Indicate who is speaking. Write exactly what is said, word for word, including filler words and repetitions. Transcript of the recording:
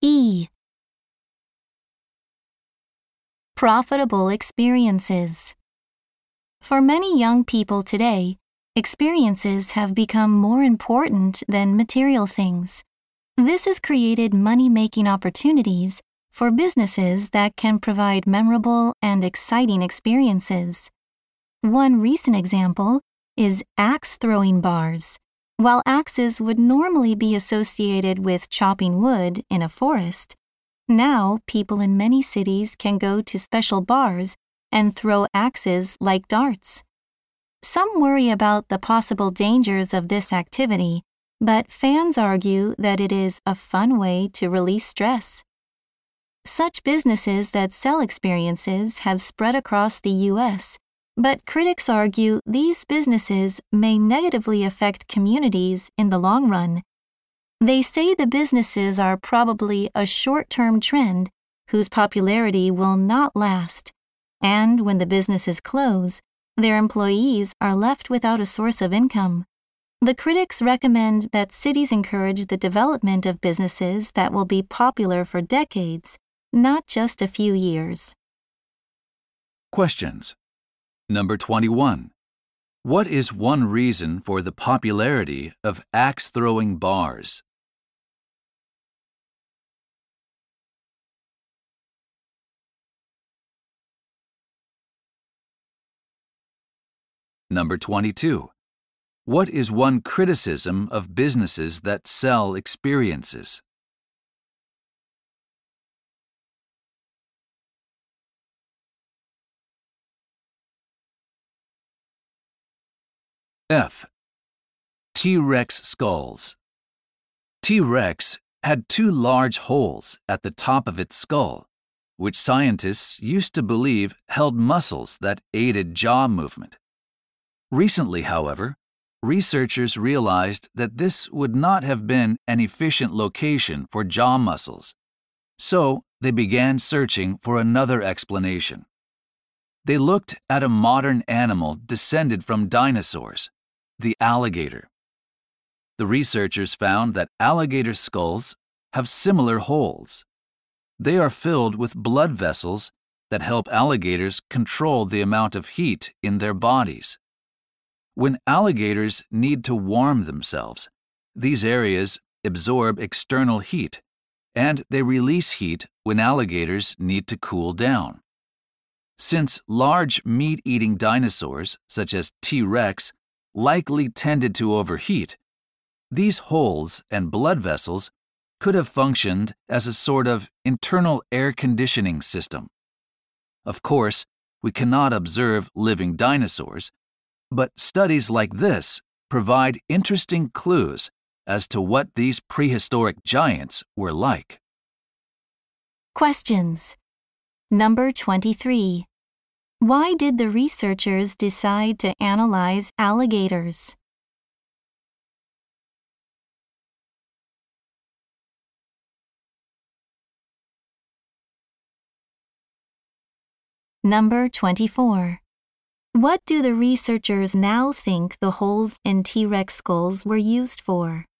Speaker 1: E. Profitable experiences. For many young people today, experiences have become more important than material things. This has created money-making opportunities for businesses that can provide memorable and exciting experiences. One recent example is axe-throwing bars. While axes would normally be associated with chopping wood in a forest, now people in many cities can go to special bars and throw axes like darts. Some worry about the possible dangers of this activity, but fans argue that it is a fun way to release stress. Such businesses that sell experiences have spread across the U S, but critics argue these businesses may negatively affect communities in the long run. They say the businesses are probably a short-term trend whose popularity will not last, and when the businesses close, their employees are left without a source of income. The critics recommend that cities encourage the development of businesses that will be popular for decades, not just a few years.
Speaker 2: Questions. Number twenty-one. What is one reason for the popularity of axe-throwing bars? Number twenty-two. What is one criticism of businesses that sell experiences? F. T-Rex skulls. T-Rex had two large holes at the top of its skull, which scientists used to believe held muscles that aided jaw movement. Recently, however, researchers realized that this would not have been an efficient location for jaw muscles, so they began searching for another explanation. They looked at a modern animal descended from dinosaurs, the alligator. The researchers found that alligator skulls have similar holes. They are filled with blood vessels that help alligators control the amount of heat in their bodies. When alligators need to warm themselves, these areas absorb external heat, and they release heat when alligators need to cool down. Since large meat-eating dinosaurs, such as T-Rex, likely tended to overheat, these holes and blood vessels could have functioned as a sort of internal air conditioning system. Of course, we cannot observe living dinosaurs, but studies like this provide interesting clues as to what these prehistoric giants were like.
Speaker 1: Questions. Number twenty-three. Why did the researchers decide to analyze alligators? Number twenty-four. What do the researchers now think the holes in T-Rex skulls were used for?